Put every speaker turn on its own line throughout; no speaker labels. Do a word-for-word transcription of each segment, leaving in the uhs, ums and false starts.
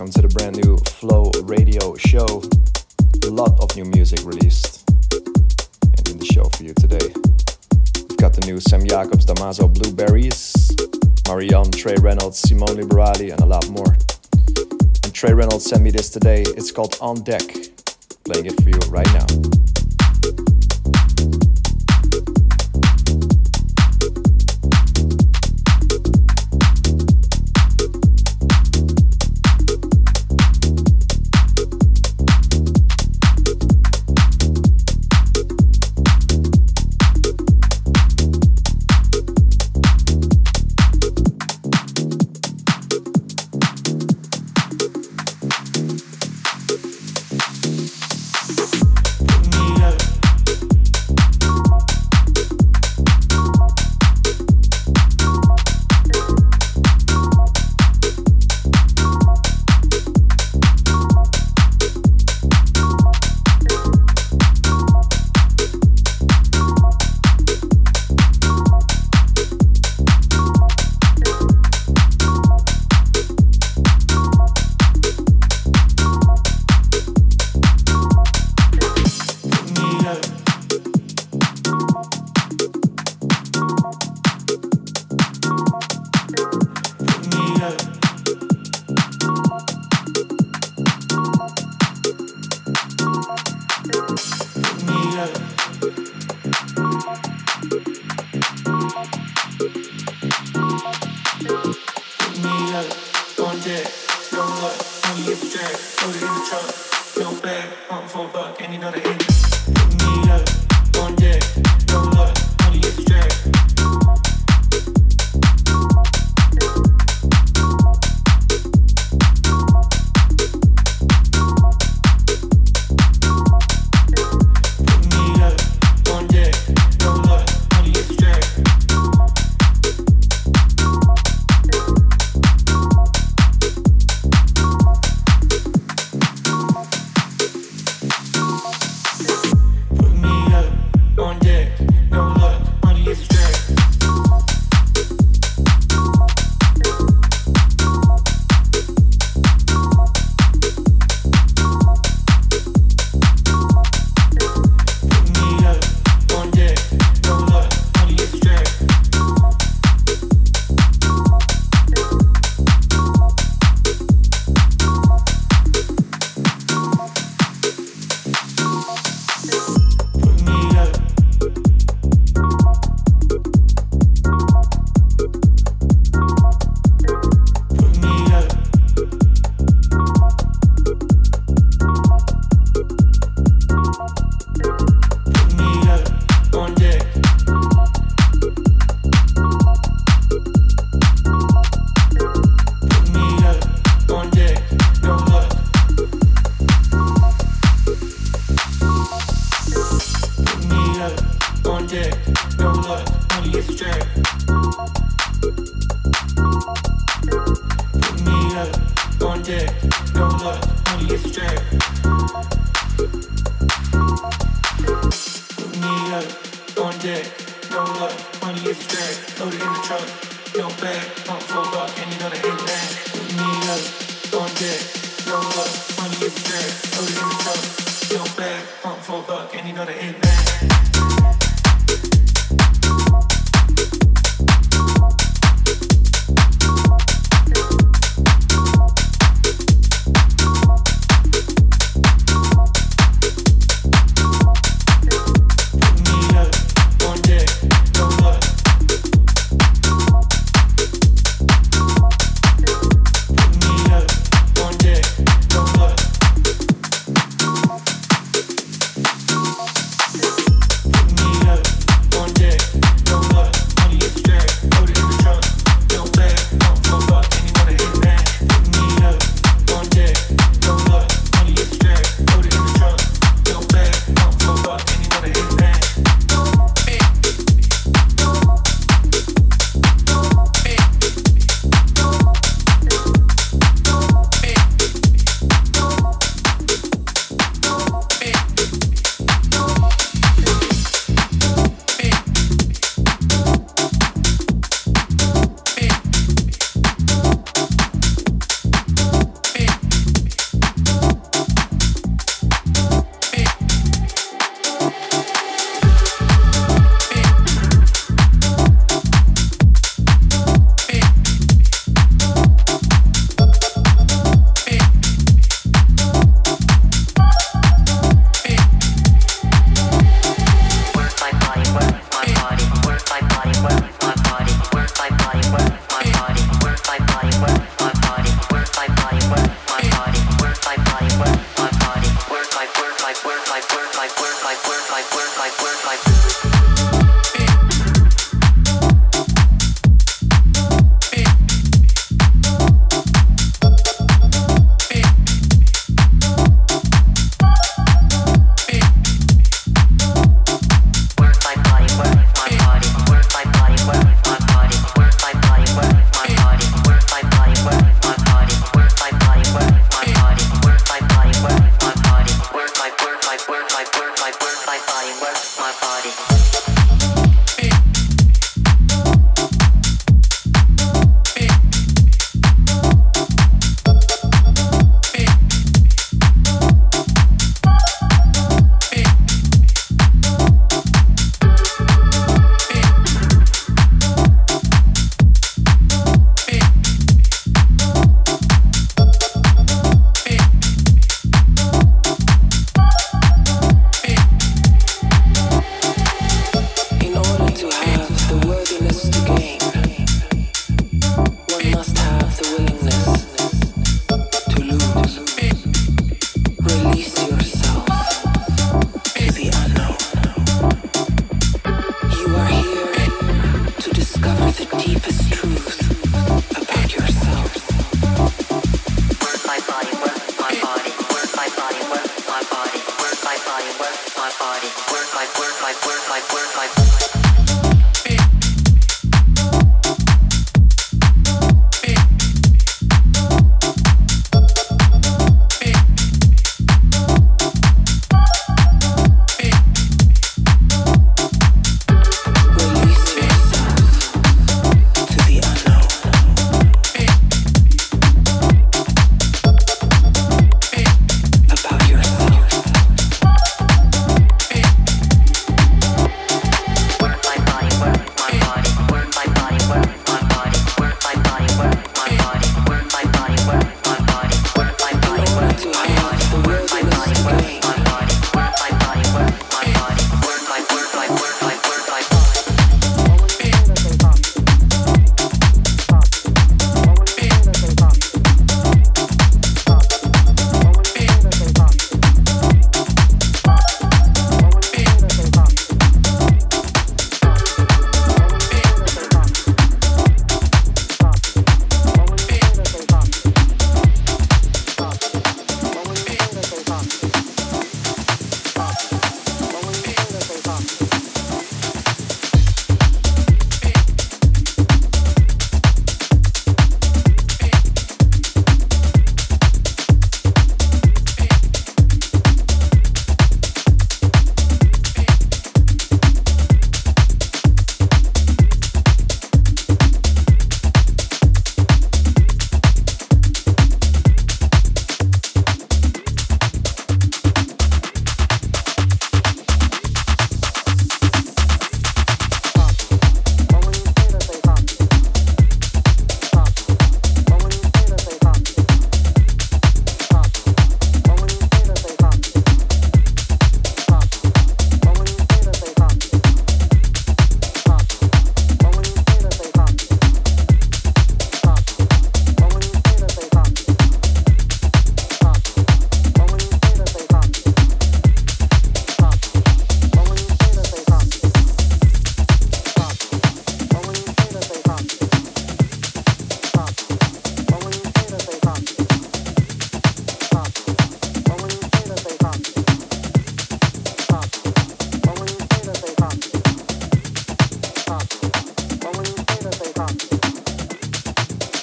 welcome to the brand new Flow Radio show. A lot of new music released and in the show for you today. We've got the new Sam Jacobs, Damaso Blueberries, Marianne, Trey Reynolds, Simone Liberali, and a lot more. And Trey Reynolds sent me this today. It's called On Deck. Playing it for you right now.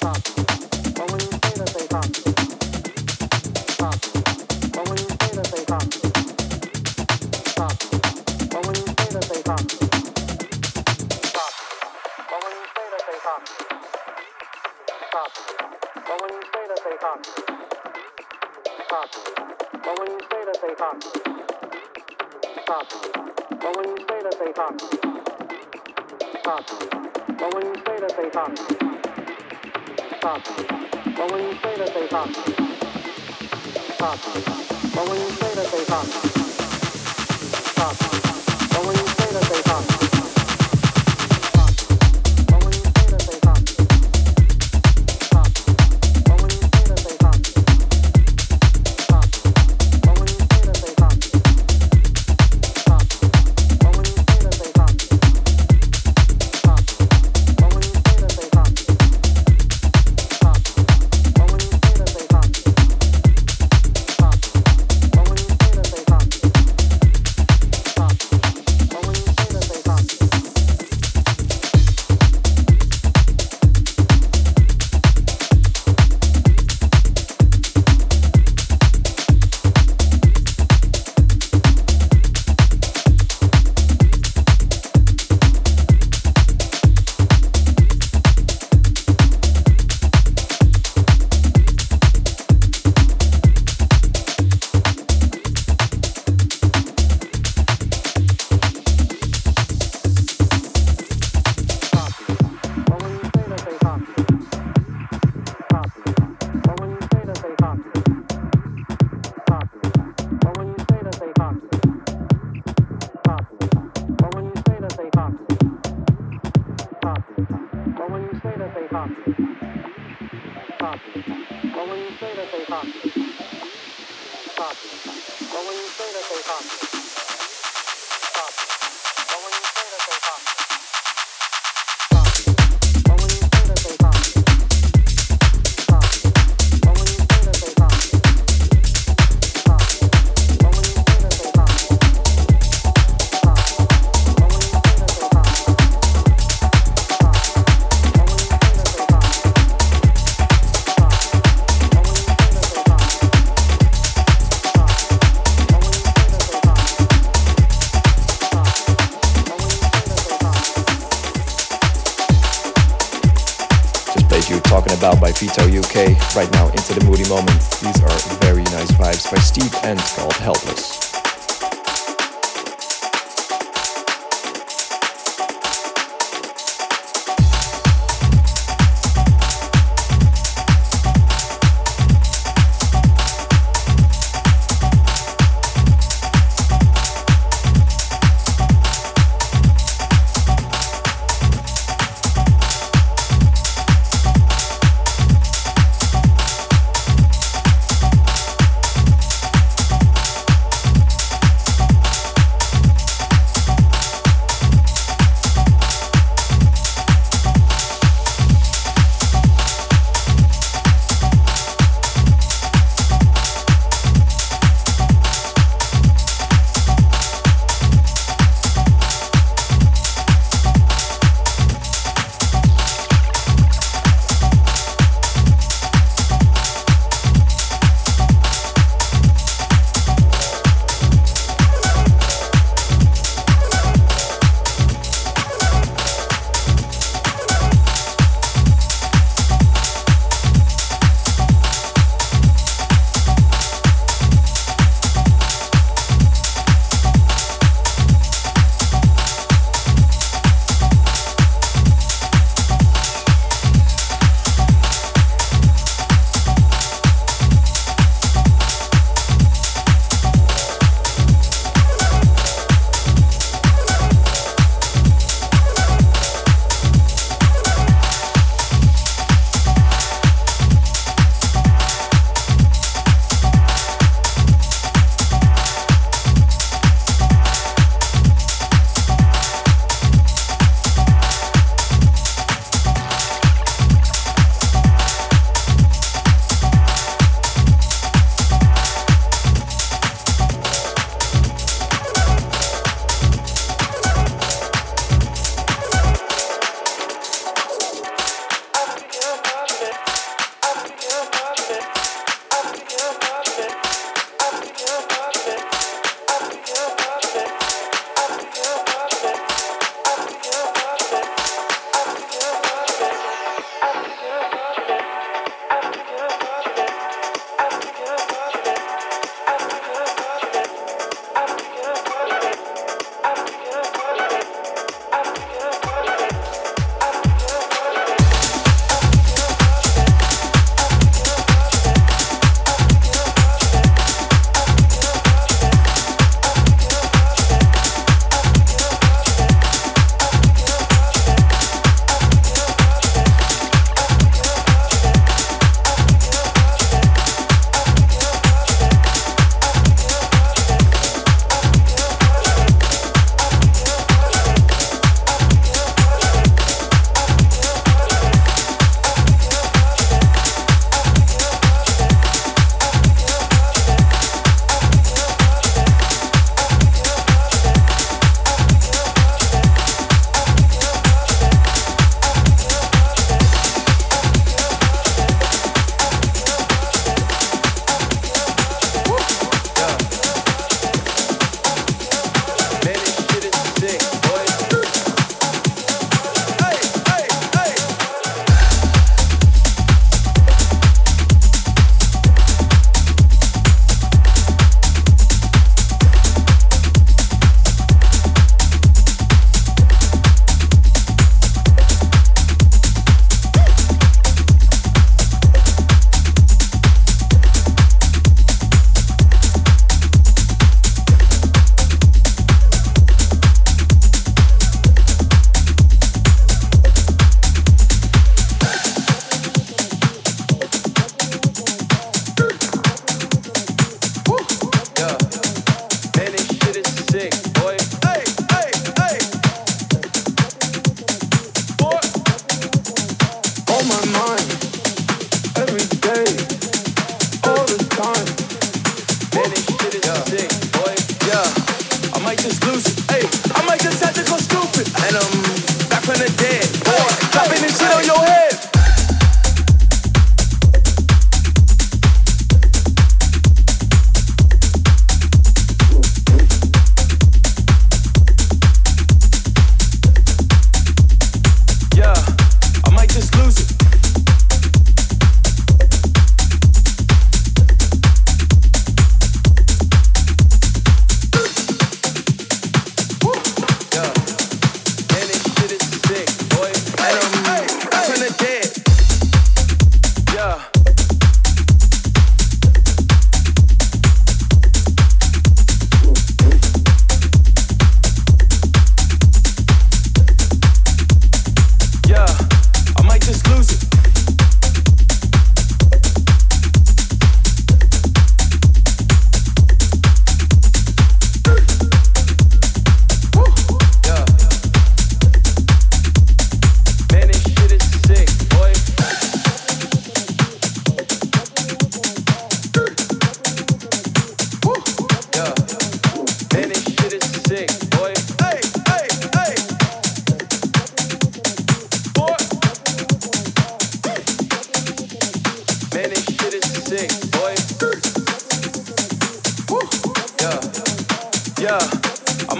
Vito U K, right now Into the Moody Moment. These are very nice vibes by Steve End called Helpless.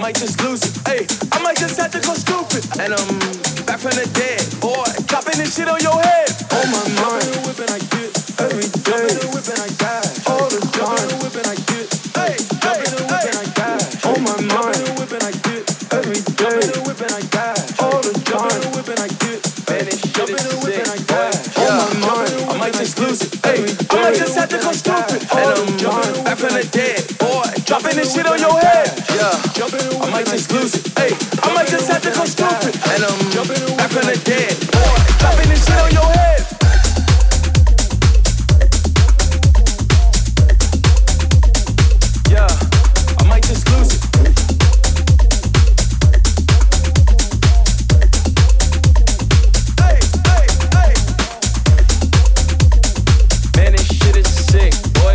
might just lose it. Hey, I might just have to go stupid. And I'm back from the dead, boy. Dropping this shit on your head. On my mind. Jumping and whipping, I get every day. Jumping and whipping, I die all the time. Jumping and whipping, I get. Hey, jumping and whipping, I die. On my mind. Jumping and whipping, I get every day. Jumping and whipping, I die all the time. Jumping and whipping, I get. Man, this shit is sick, boy. On my mind. I might just lose it. Hey, I might just have to go stupid. And I'm back from the dead, boy. Dropping this shit on your head. Yeah, I might just lose it. Hey, I might just have to go stupid. And I'm back from the dead, boy. Dropping this shit on your head. Yeah, I might just lose it. Hey, hey, hey. Man, this shit is sick, boy.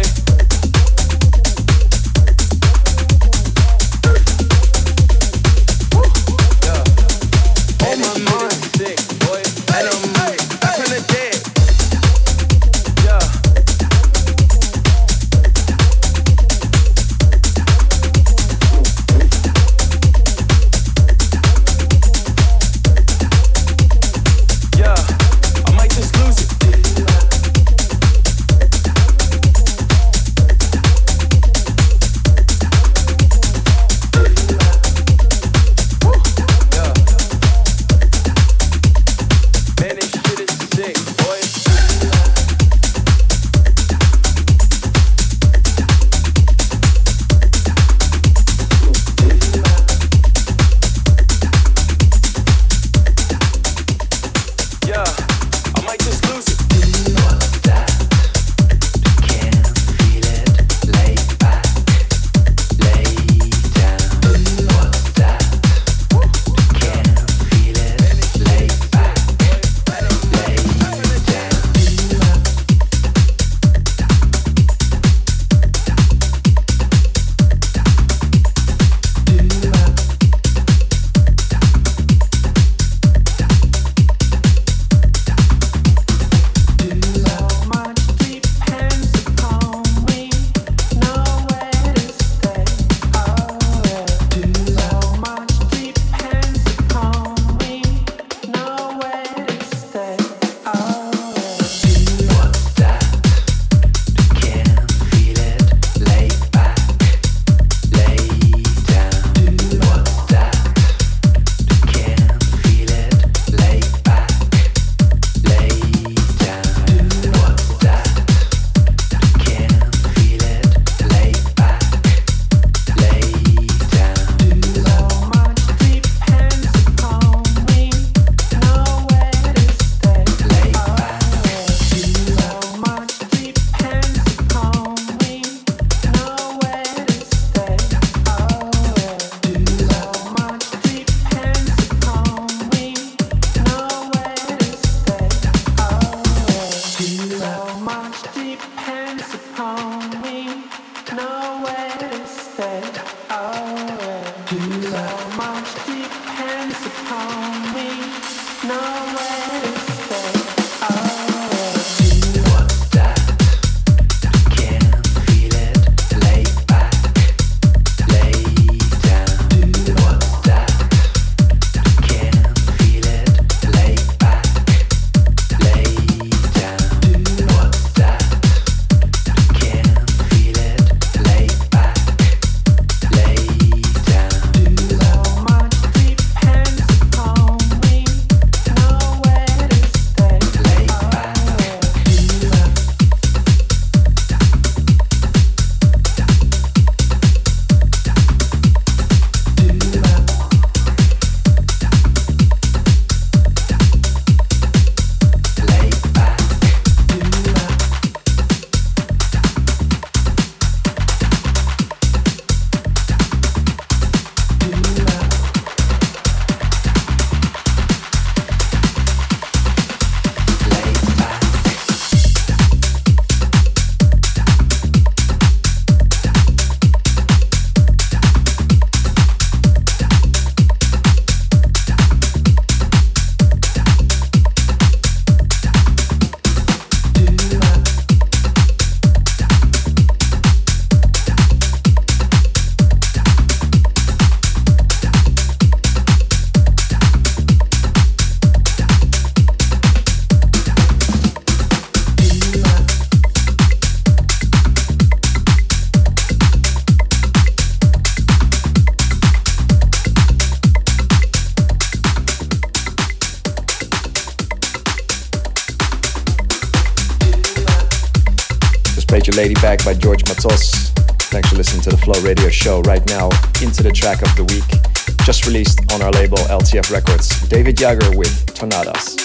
Played you Lady Back by George Matos. Thanks for listening to the Flow Radio Show. Right now, into the track of the week, just released on our label L T F Records. David Jagger with Tornadas.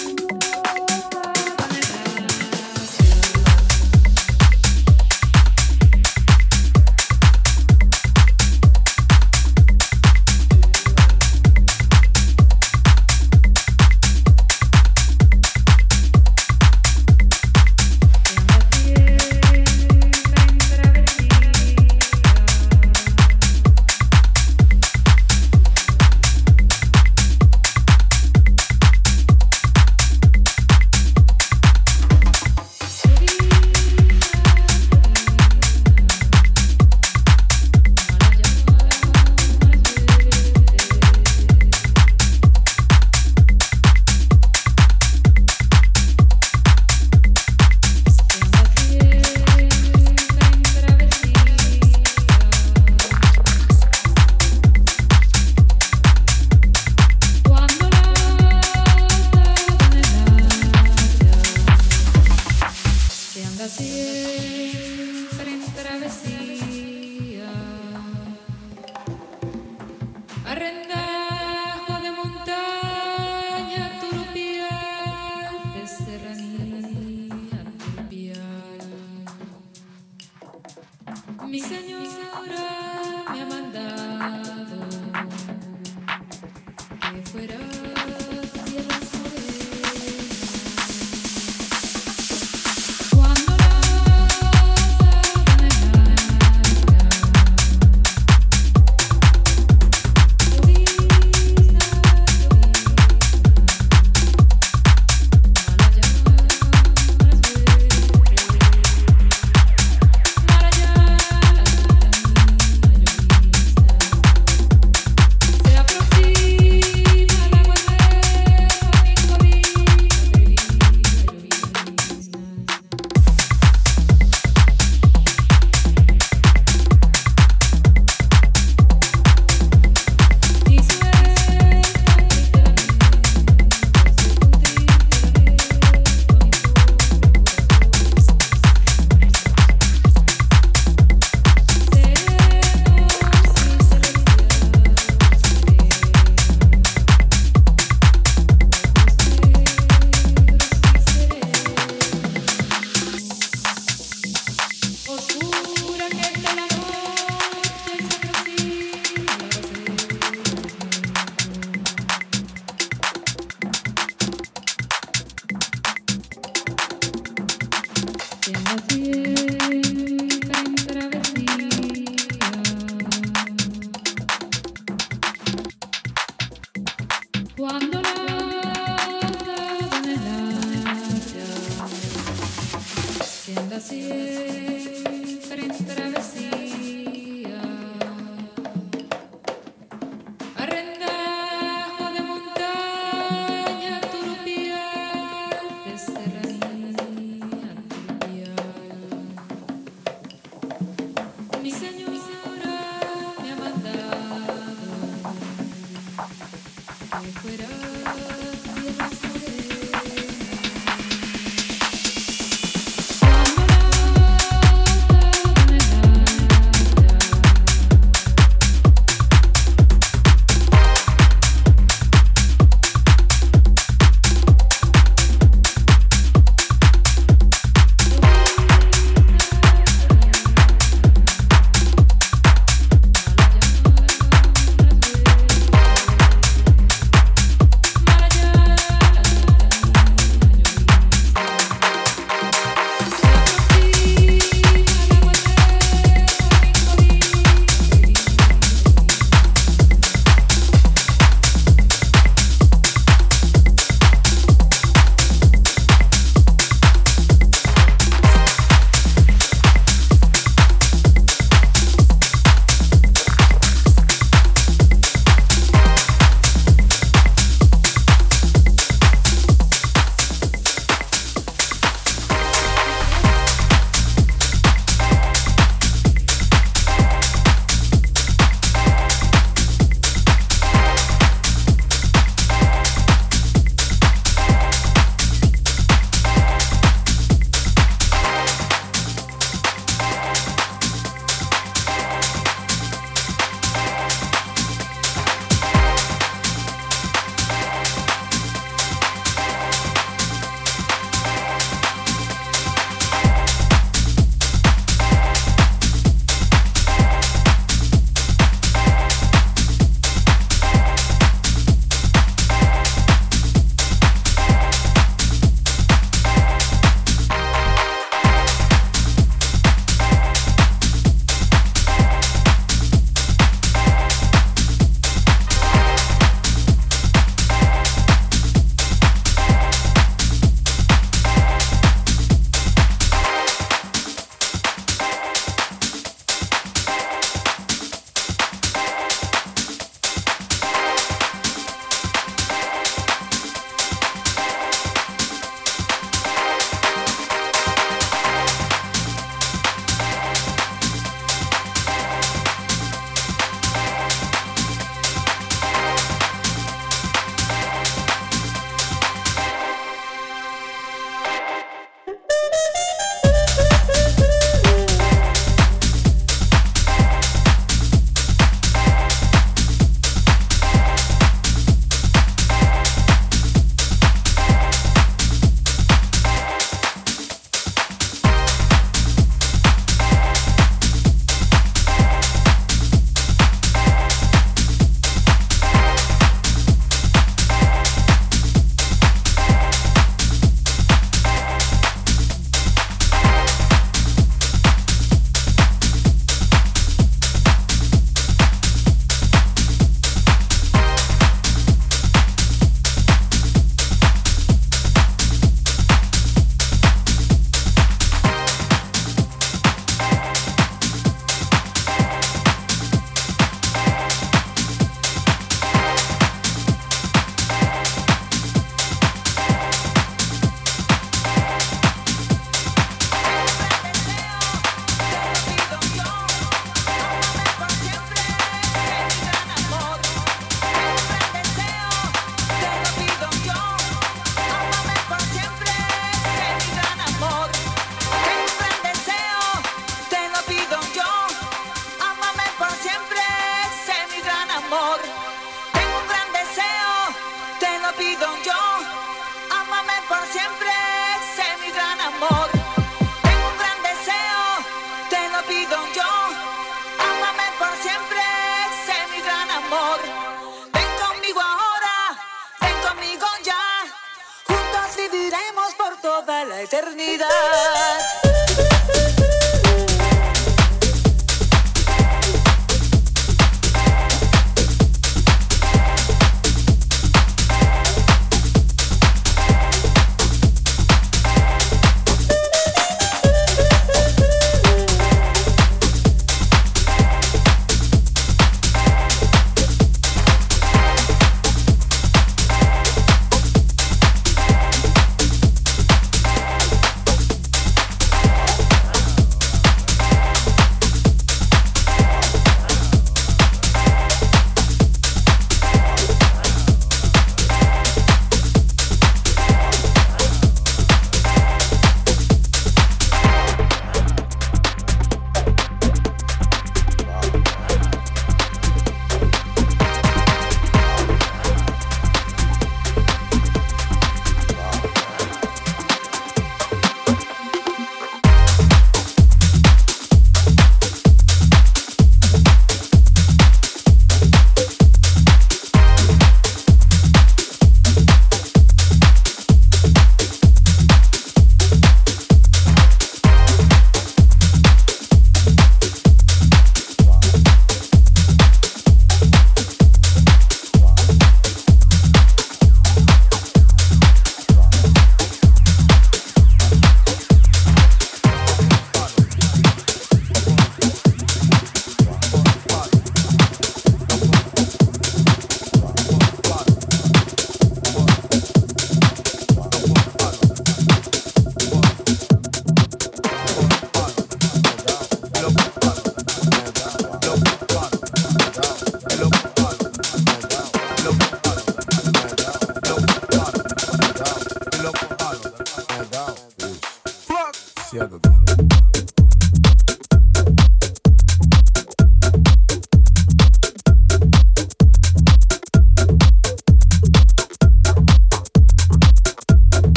eternidad.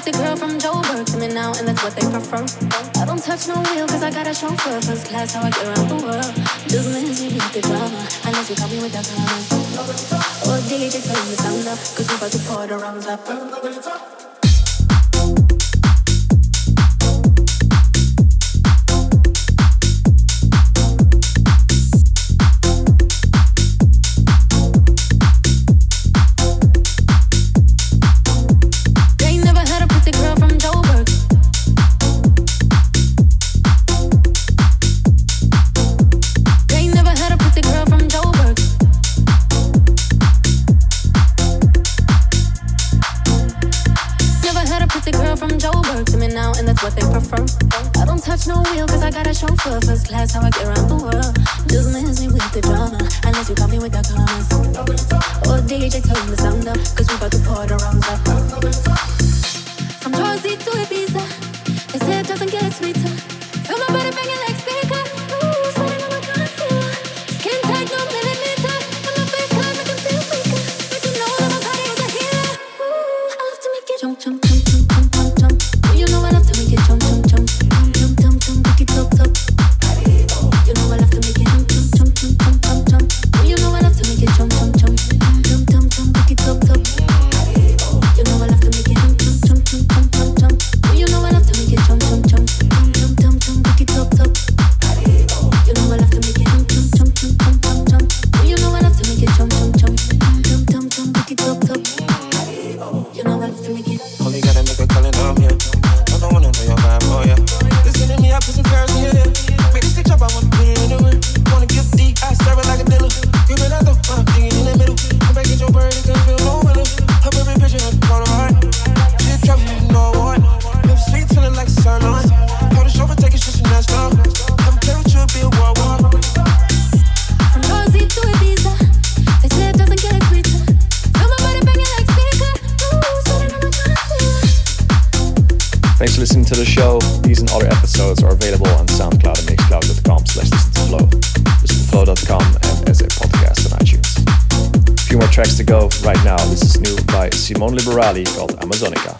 pretty girl from Joburg to me now, and that's what they prefer. I don't touch no wheel cause I got a chauffeur. First class, how I get around the world. Business, you beat the drama, unless you got me with that promise. Oh, D J, turn the sound up, cause we're about to pour the rounds up. Chauffeur, first class, how I get around the world. Just miss me with the drama, unless you got me with that comments. Oh, D J, turn the sound up, cause we about to pour the rounds up. From Jersey to Ibiza, they say it doesn't get sweeter. Feel my body banging like speaker. Ooh, sweating on my concealer. Skin tight, no millimeter. And my face climb, I can feel weaker. But you know that my body is a healer. Ooh, I love to make it jump, jump, jump, jump, jump, jump, jump. Ooh, you know I love to make it jump, jump, jump. Top, top. You know I love to make it jump, jump, jump, jump, jump, jump. Oh, you know I love to make it jump, jump, jump, jump, jump, jump, make it top, top. You know I love to make it jump, jump, jump, jump, jump, jump. Oh, you know I love to make it jump, jump, jump, jump, jump, jump, make it top, top. You know I love to make it jump, jump, jump, jump, jump, jump, jump. Oh, you know I love to make it jump, jump, jump, jump, jump, jump, make it top, top. You know I love to make it.
Only gotta make a calling down here. I don't wanna know your vibe, oh yeah. Listen to me, I put some girls in your ear. Make this bitch up, I wanna put it in the wind. Wanna give D, I serve it like a dealer. Give it out the front, dig it in the middle. Come back, get your bird, it can't feel no winner. Her baby picture, I'm on the heart. She drop me, you know what? Lips sweet, feeling like the sun on. Call the chauffeur, take it, shit, and that's down. Have a play with you, be a war war.
From Jersey to Ibiza, they say it doesn't get sweeter. Feel my body banging like speaker. Ooh, sweating on my concealer.
Thanks for listening to the show. These and other episodes are available on SoundCloud and Mixcloud dot com slash listen to flow. Listen to flow dot com and as a podcast on iTunes. A few more tracks to go right now. This is new by Simone Liberali called Amazonica.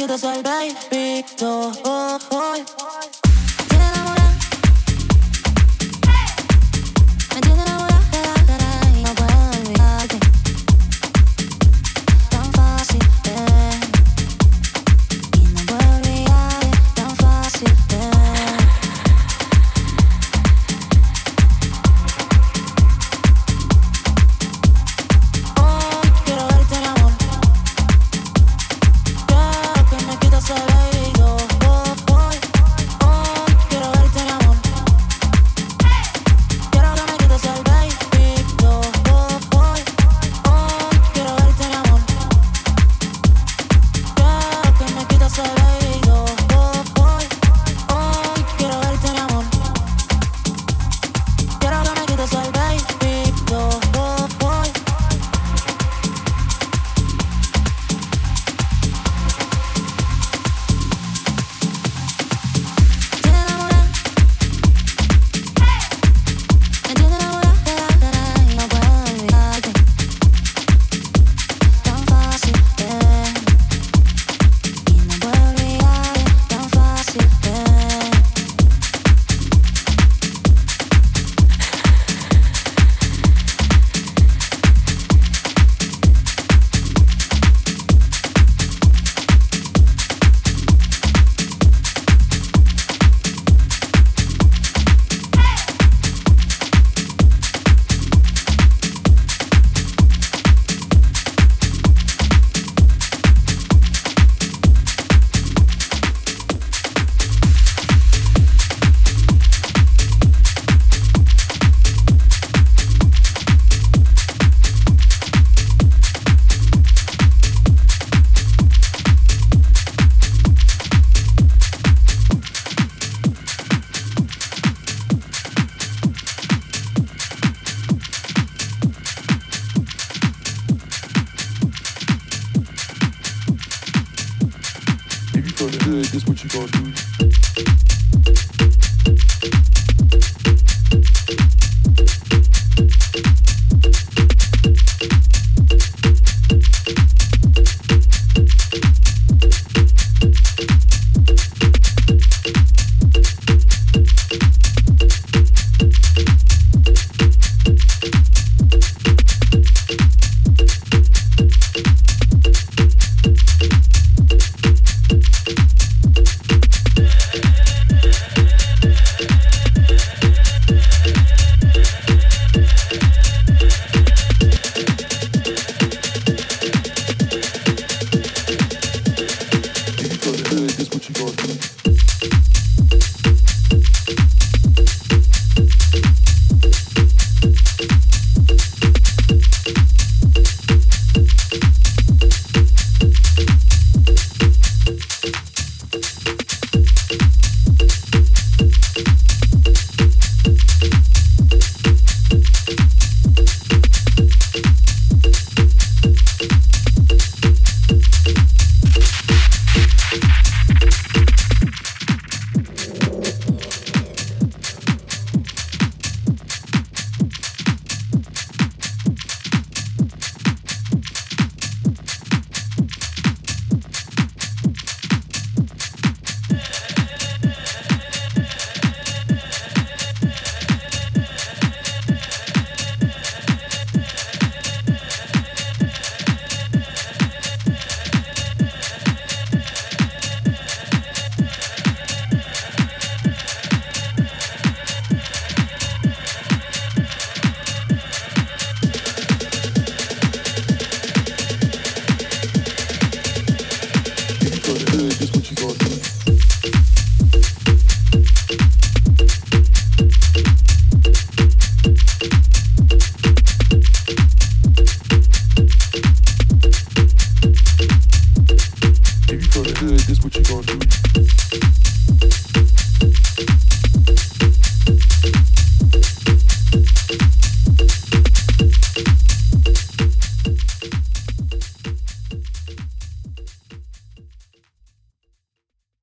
quitas el baby, yo voy.
This what you gonna do.